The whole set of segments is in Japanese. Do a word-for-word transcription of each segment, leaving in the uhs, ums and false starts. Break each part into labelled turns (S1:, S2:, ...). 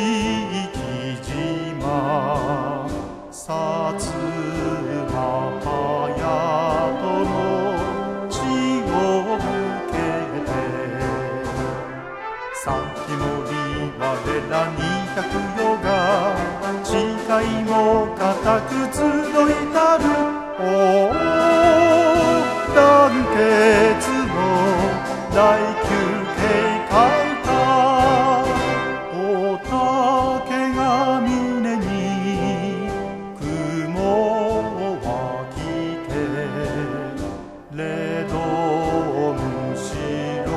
S1: 島薩摩隼人の血を受けてさきもり我らにひゃくよが誓いも固く集いたるお団結の大宮警戒かお竹が峰に雲は来てレドム白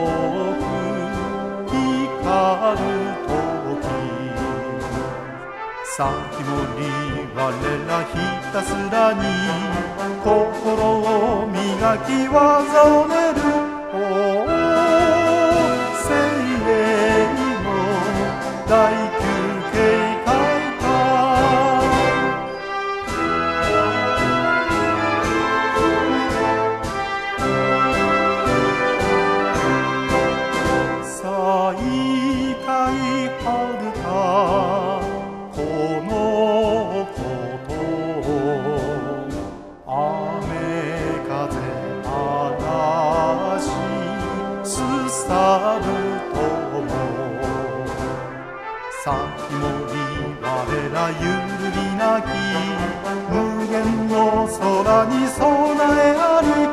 S1: く光る時さきもり我らひたすらに心を磨き技を練るお精霊の大宮警戒か再会はるかこのことを雨風嵐すさるともさきもり我ら揺るぎなき無限の空に備え歩き